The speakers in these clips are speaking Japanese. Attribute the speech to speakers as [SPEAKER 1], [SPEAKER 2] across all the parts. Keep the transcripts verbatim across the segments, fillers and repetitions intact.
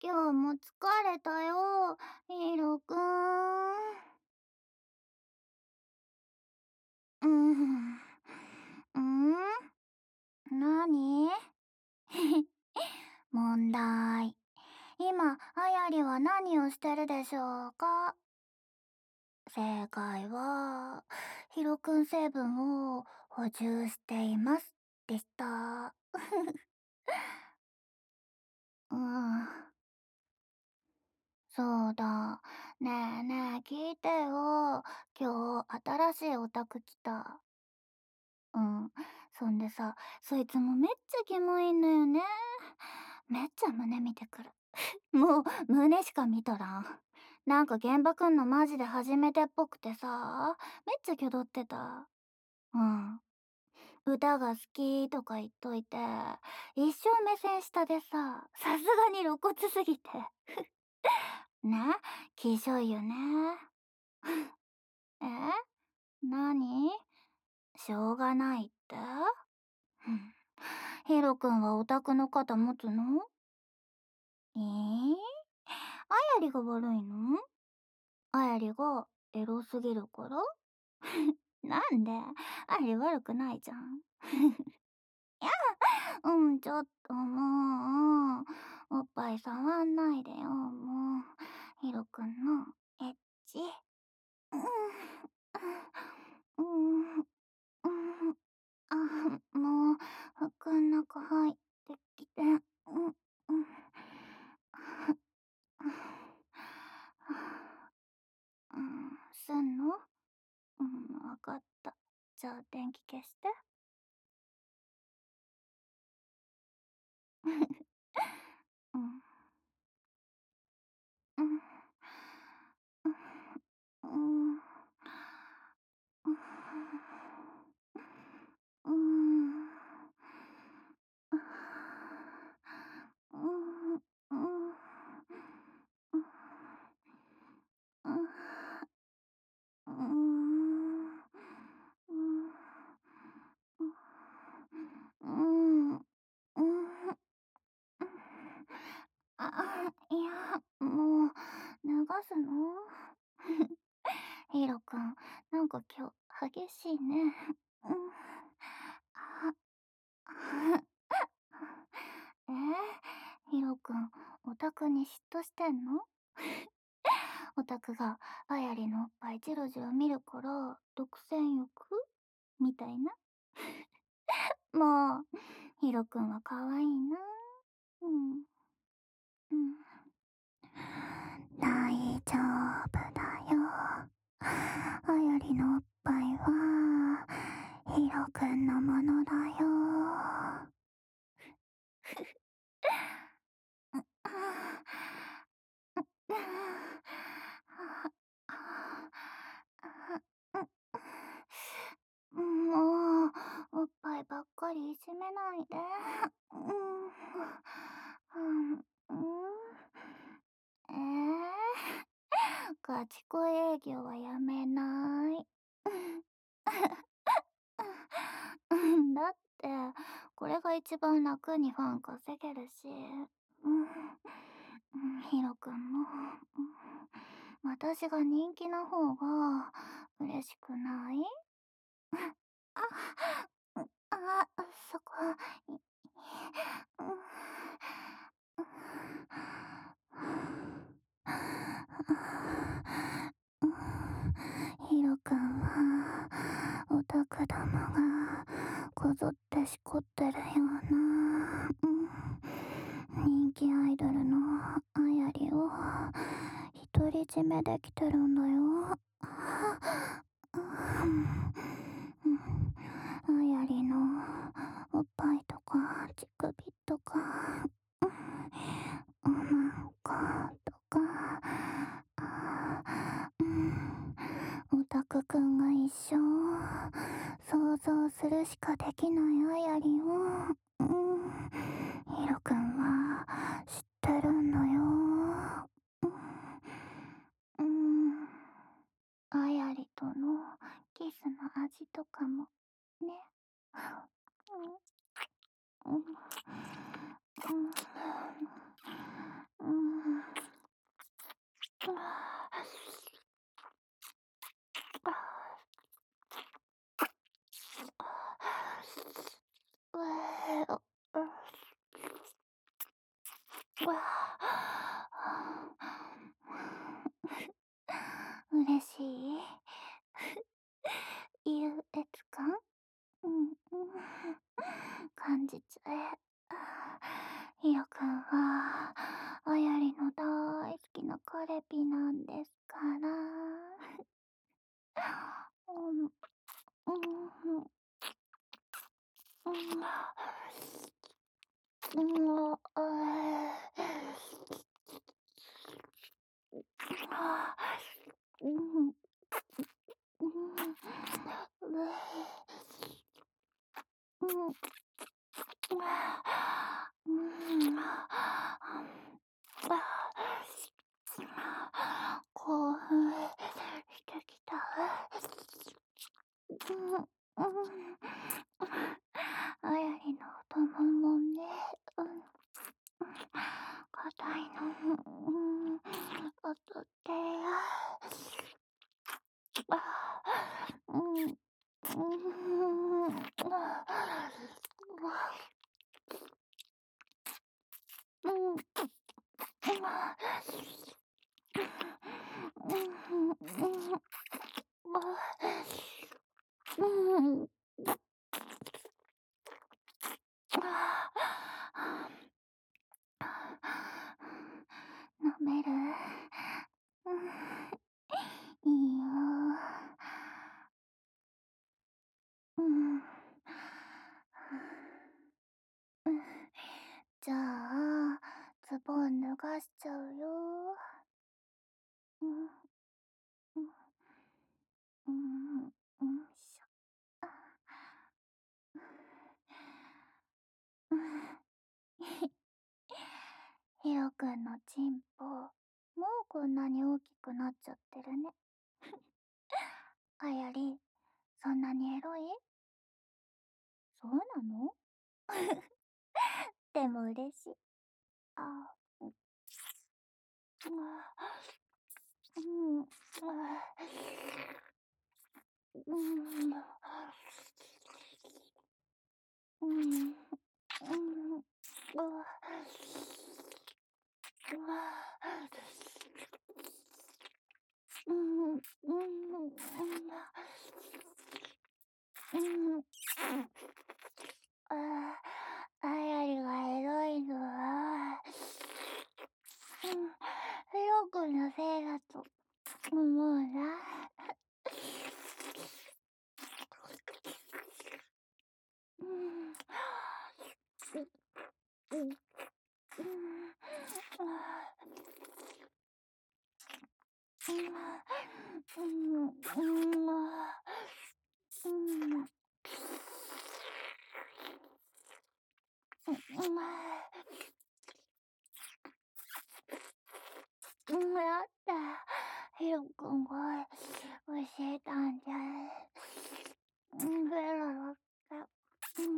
[SPEAKER 1] 今日も疲れたよ、ヒーローくん。うん。うん？なに？問題。今、あやりは何をしてるでしょうか？正解は、ヒロくん成分を補充しています。でした。うん。そうだ。ねえねえ、聞いてよ。今日、新しいオタク来た。うん。そんでさ、そいつもめっちゃキモいんだよね。めっちゃ胸見てくる。もう、胸しか見とらん。なんか現場くんのマジで初めてっぽくてさ、めっちゃ気取ってた。うん。歌が好きとか言っといて、一生目線下でさ、さすがに露骨すぎて。ね、きしょいよね。え、なに？しょうがないって？うん。ヒロくんはオタクの肩持つの？えー、あやりが悪いの？あやりがエロすぎるから？なんで？あやり悪くないじゃん。いや、うん、ちょっともう、おっぱい触んないでよ、もう。ヒロくんのエッチ。うん、うん、うん、あ、もう、服ん中入ってきて、うん、うん。うん、すんの？うん、わかった。じゃあ電気消して。うん。うん。うん。うん。うん。うん。うん。うん。うん。うん。あ、いや、もう、脱がすの？ヒロくん、なんか今日、激しいね。うん。あ、えー、ヒロくん、オタクに嫉妬してんの？オタクがあやりのおっぱいジロジロ見るから独占欲みたいな。もうヒロくんは可愛いな。うん、うん。大丈夫だよ。あやりのおっぱいはヒロくんのものだよ。もう、おっぱいばっかりいじめないで。うん。うん。うん。えー、ガチ恋営業はやめない。うん、だって、これが一番楽にファン稼げるし。うん。うん、ヒロくんも、うん、私が人気な方が嬉しくない？あ、あ、そこ、い、うん、ヒロくんはオタクどもがこぞってしこってるような、うん、人気アイドルのあやりを独り占めできてるんだよ。うん、あやりのおっぱいとか乳首とか、うん、おまんことか、うん、オタクくんが一生想像するしかできないあやりを、うん、ヒロくんは知ってるんだよ。うん、うん、あやりとのキスの味とかもね。うん、うん、うん、うん、 うーうわ嬉しい優越感うん、うん、感じちゃえ。ひろくんは、あやりの大好きなカレピなんですから。うん、うん、うん、うん、うん、うん、うん、うん、興奮してきた。うん、うん。あやりの太ももね、うん、硬いの、うん、当たってあ、うん、うん、うん、うん、うん、飲めるうん、いいよ。うん。うん。じゃあ、ズボン脱がしちゃうよ。うん、うん、うん、うん、しょ。うん。ヒロくんのチンポ、もうこんなに大きくなっちゃってるね。あやり、そんなにエロいそうなのでも嬉しい。あ、うん、うん、うん、うん、うん、うん、うわ、うわ、うん、うん、うん、うん、ああ、あやりがエロいのは、うん、ヒロ君のせいだと思うな。うん、うん、うん、うん、うん、うん、うん、やった。ヒロ君が教えたんじゃ。うん、ベラだった。うん、うん、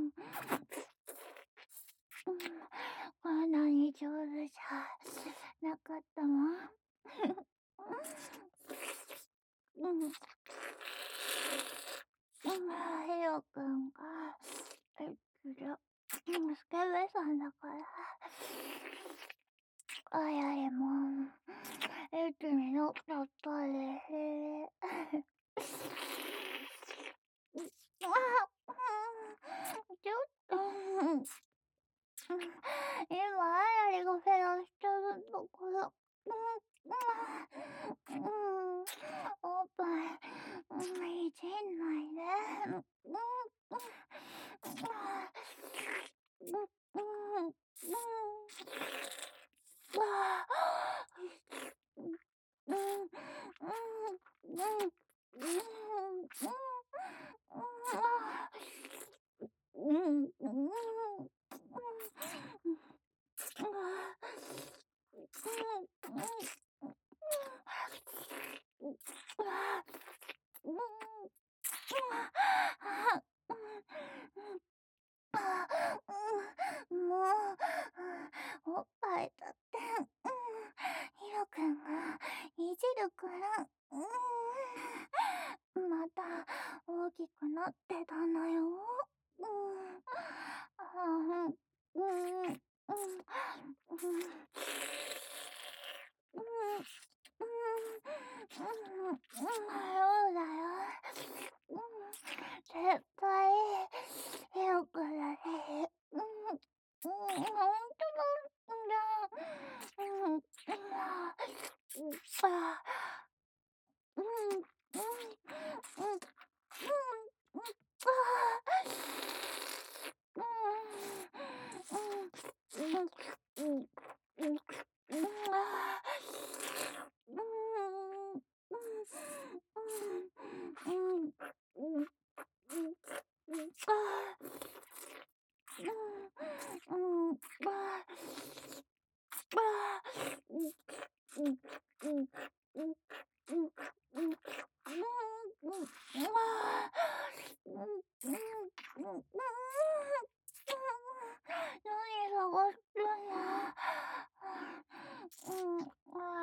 [SPEAKER 1] こんなに上手じゃなかったもん。うん、うん、ヒロ君が、えっと、うん、スケベさんだから。あやりも、エッチになっちゃったです。あ、ちょっと、今、あやりがフェラしてるところ。うん、うん、おっぱい、いじんないで。うん、うん、うん、うん、あうん、うん、うん、うん、うん、うん、うん、うん、もう、おっぱいだって、うん、ヒロくんがいじるから、うん、また大きくなってたのよ。 がするな。うん、あ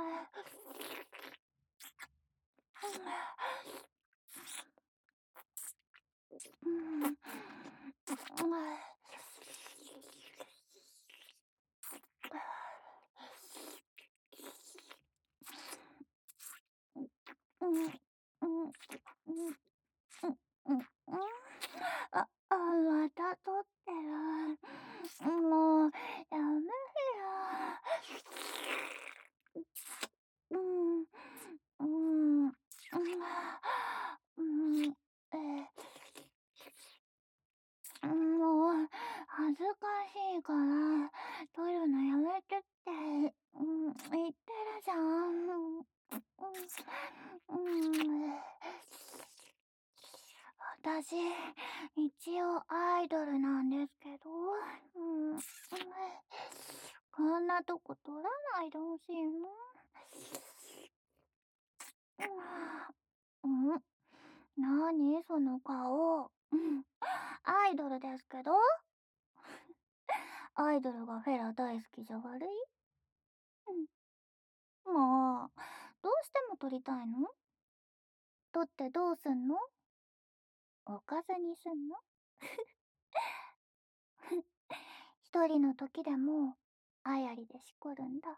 [SPEAKER 1] うん、うん、うん、うん、うん、うん、うん、あ、あ、また撮ってる。もう、やめてよ。うん、うん、うん、うん、えー、もう、恥ずかしいから、撮るのやめてって、うん、言ってるじゃん。うん、うん、私、一応アイドルなんですけど、うん、こんなとこ撮らないでほしいの。うん、なにその顔。うん、アイドルですけど、アイドルがフェラ大好きじゃ悪い？うん、もう、どうしても撮りたいの？撮ってどうすんの？おかずにすんの？一人の時でも、あやりでしこるんだ。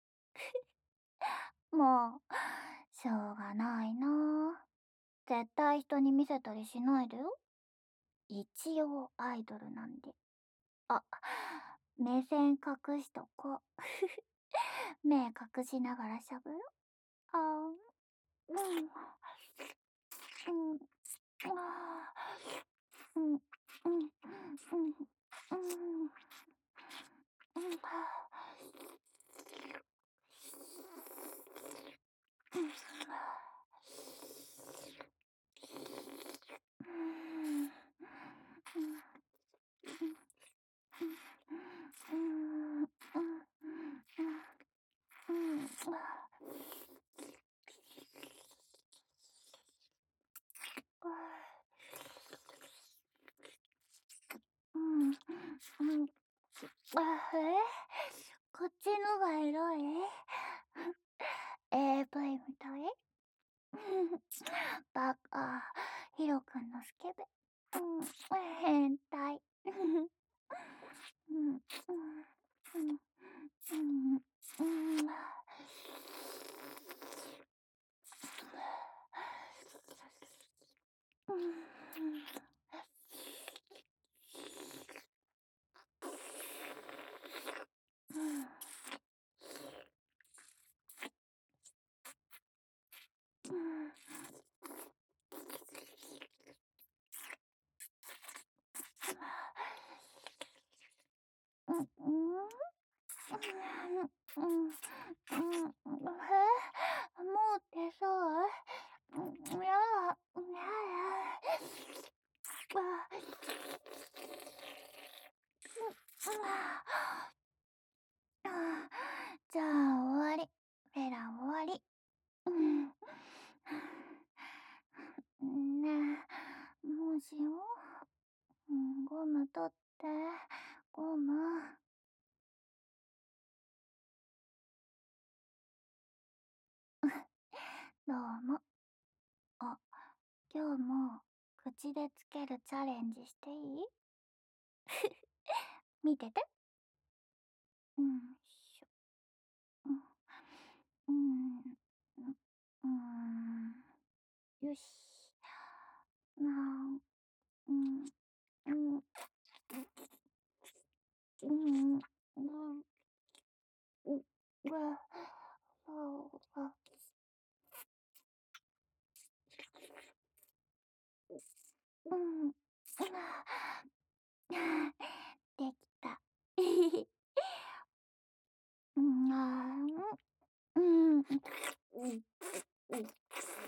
[SPEAKER 1] もう、しょうがないな。絶対人に見せたりしないでよ。一応アイドルなんで。あ、目線隠しとこう。目隠しながらしゃべる。あー、うん、うん、あー、うん、うん、うん、うん、うん、うん、うん、うん、あ、えこっちのがエロい？ エーブイ みたい？バカ、ヒロくんのスケベ。うん、変態。うん、うん、うん、うん、うん、うん、うん、うん、うん、うん、うん、え、もうってそう？うん、やだ、やだ。あ、あ、じゃあ終わり。フェラ終わり。うん。ねえ、もうしよう。うん、ゴム取って。ゴム。どうも。あ、今日も口でつけるチャレンジしていい？見てて。うん、しょ。うん、うん、うん、よし。なん、うん、うん、うん、うん、うん、わ、そう、うん、できた。うん、あー、うん、うん、うん、うん、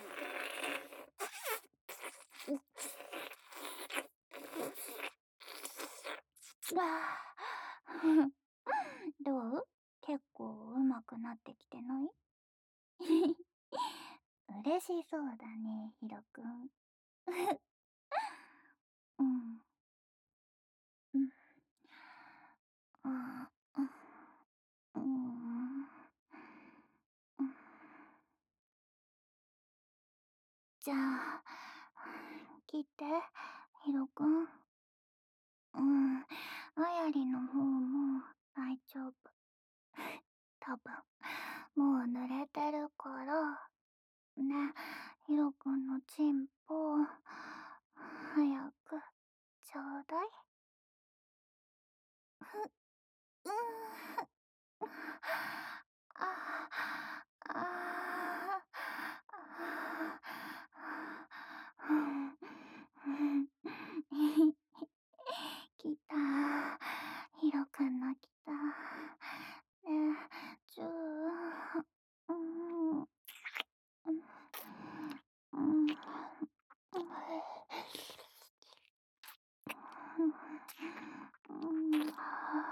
[SPEAKER 1] わあ。どう？結構うまくなってきてない？嬉しそうだね、ヒロくん。うん、うん、あじゃあ、聞いて、ヒロくん。うん、あやりの方も大丈夫。多分、もう濡れてるから。ね、ヒロくんのチンポ、早く、ちょうだい。ふ、うーん。ああ、ああ、うん、来た。ヒロくんの来た。ねえ、チュー。うん。うん。うん。うん。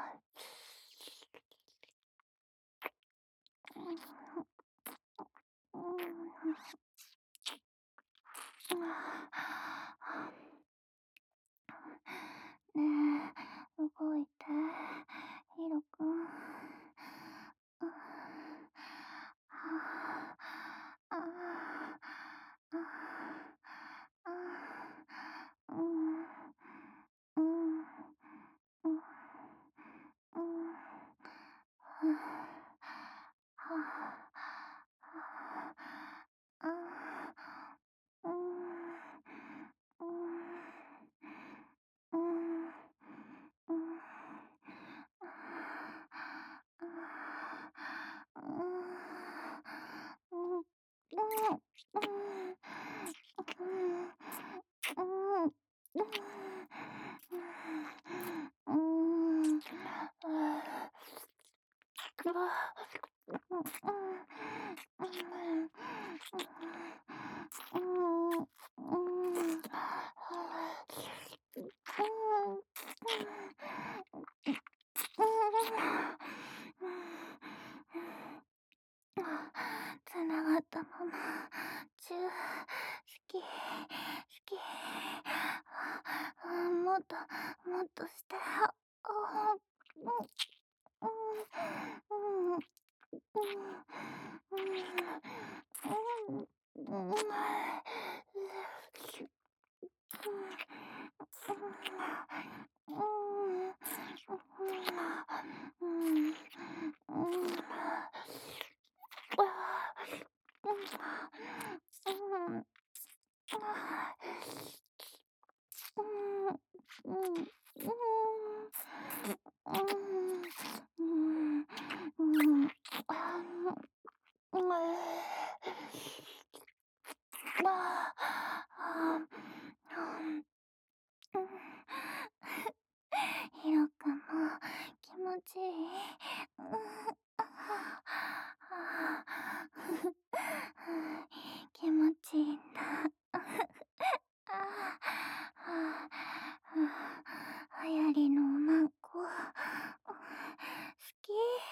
[SPEAKER 1] うん。ねえ、動いて、ヒロくん。ああ、ああ、うん、うん、うん、うん、はあ、うん、うん、うん。うん。つながったまま、チュー、好き、好き。あ、もっと、もっとして。あ、うん、うん、うん、うん、うん、うん、ヒロくんも気持ちいい。うん、あは気持ちいいんだ。あははやりのおまんこ好き。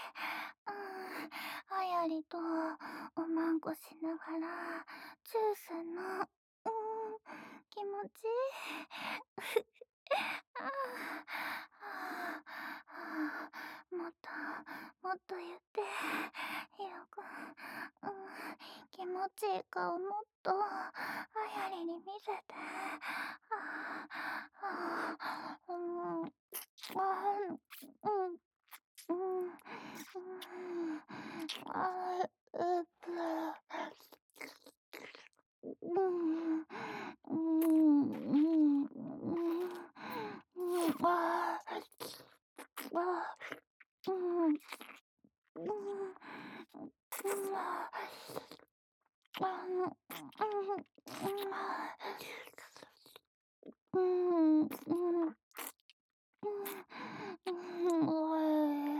[SPEAKER 1] あやりとおまんこしながらチューすんの。うん、気持ちいい。ああ、もっと、もっと言って、ヒロくん。うん、気持ちいい顔もっと、あやりに見せて。ああ、うん、あうん、うん、うん、あうっぷ、うん、うん、うん、うん、ああ、うん、うん、うん、あの、うん、うん、うん、うん、おい。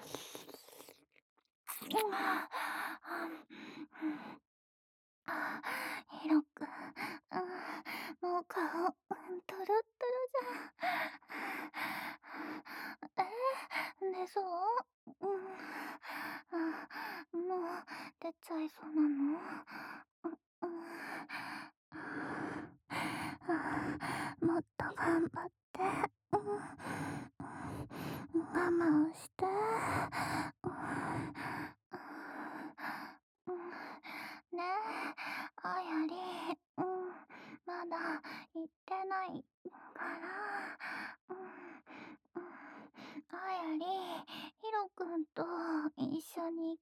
[SPEAKER 1] あ、ヒロくん、うん、もう顔、うん、トロットロじゃん。え、寝そう？うん。あ、もう出ちゃいそうなの？う、うん。あ、もっと頑張って。うん。我慢して。うん。ねえ、あやり。うん。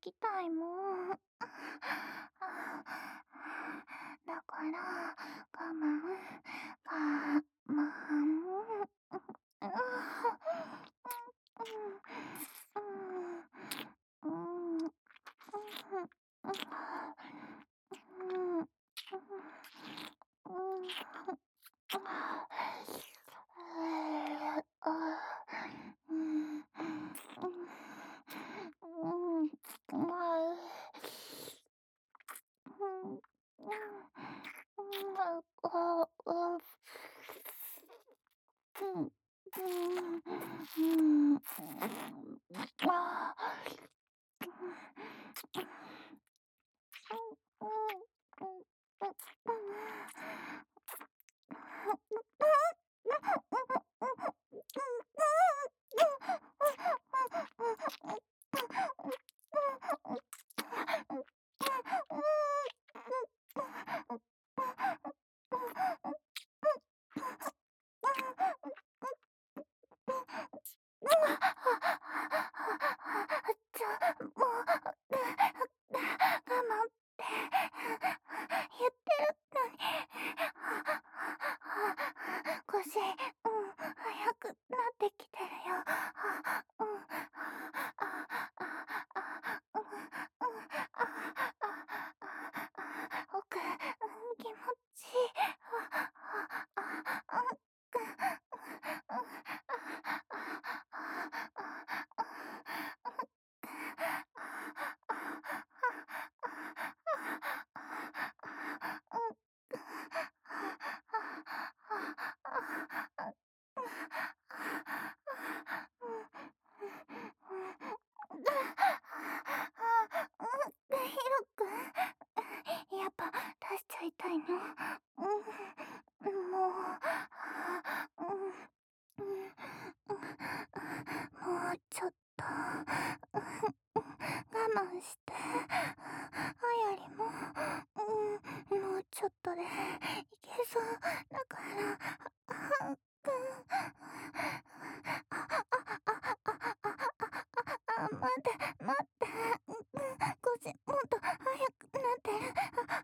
[SPEAKER 1] きたいもん。だから我慢我慢。うん、うん、ちょ、もう、我慢って言ってるのに、腰、うん、速くなってきてるよ。うん、奥、気持ちいい。ヒロくん、やっぱ出しちゃいたいの？うん、もう、うん、もうちょっと我慢して。あやりも、うん、もうちょっとでいけそうだから。あ、待って待って、腰もっと速くなってる。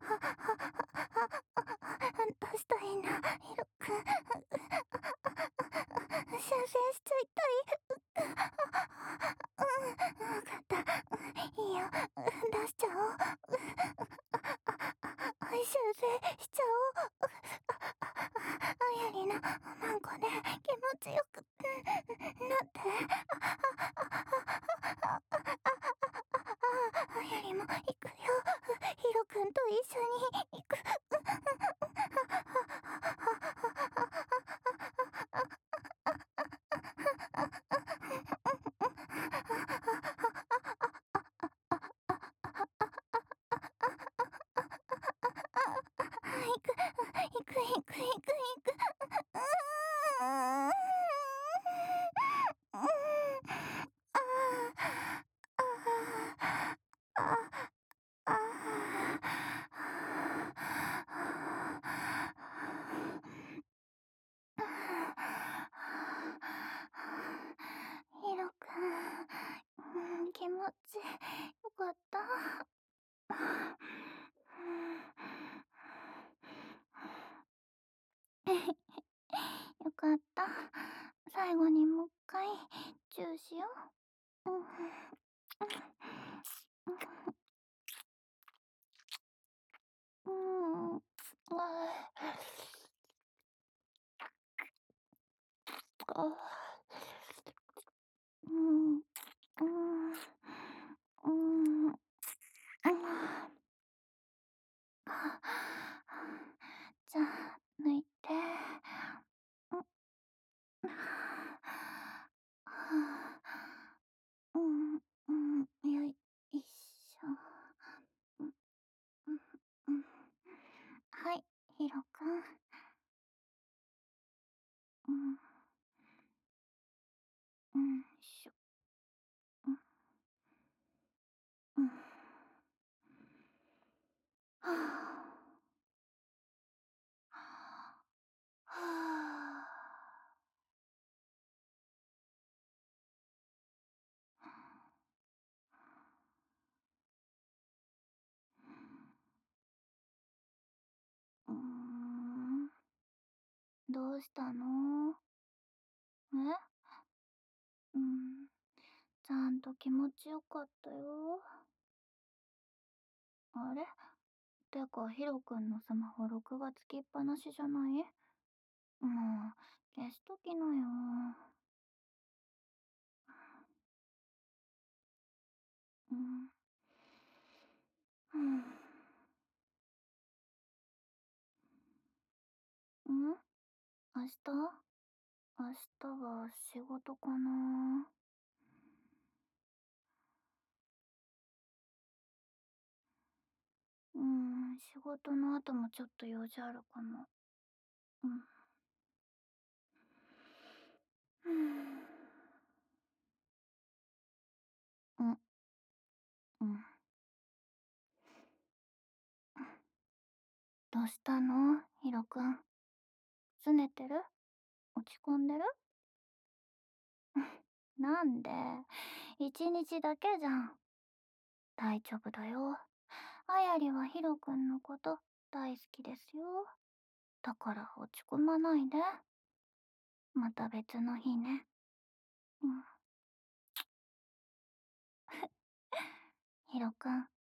[SPEAKER 1] 出したいんだ、ヒロくん。修正しちゃいたい。うん、わかった。いいよ、出しちゃおう。修正しちゃおう。あやりのおまんこで気持ちよくなって。あやりも行くよ。ヒロくんと一緒に行く。行く、行く、行く、行く、行く。うーん。ヒロくん、うん、気持ちよかった？よかった。最後にもう一回チューしよう。うん、うん、うん、あうん、うん、うん、うん。じゃあ、抜いて。うん。うん、うん、よいしょ。うん、うん、うん。はい、ヒロくん。うん、うん、しょ。うん、うん。はあ。はあ。 どうしたの？え？うん。ちゃんと気持ちよかったよ。あれ？てか、ヒロくんのスマホ録画つきっぱなしじゃない？もう、消しときなよ。うん。うん。うん？明日？明日は仕事かな。うん、仕事の後もちょっと用事あるかも。うん。うん。うん。うん。どうしたのヒロくん。拗ねてる？落ち込んでる？なんで？一日だけじゃん。大丈夫だよ。あやりはヒロくんのこと大好きですよ。だから落ち込まないで。また別の日ね。うん。ヒロくん、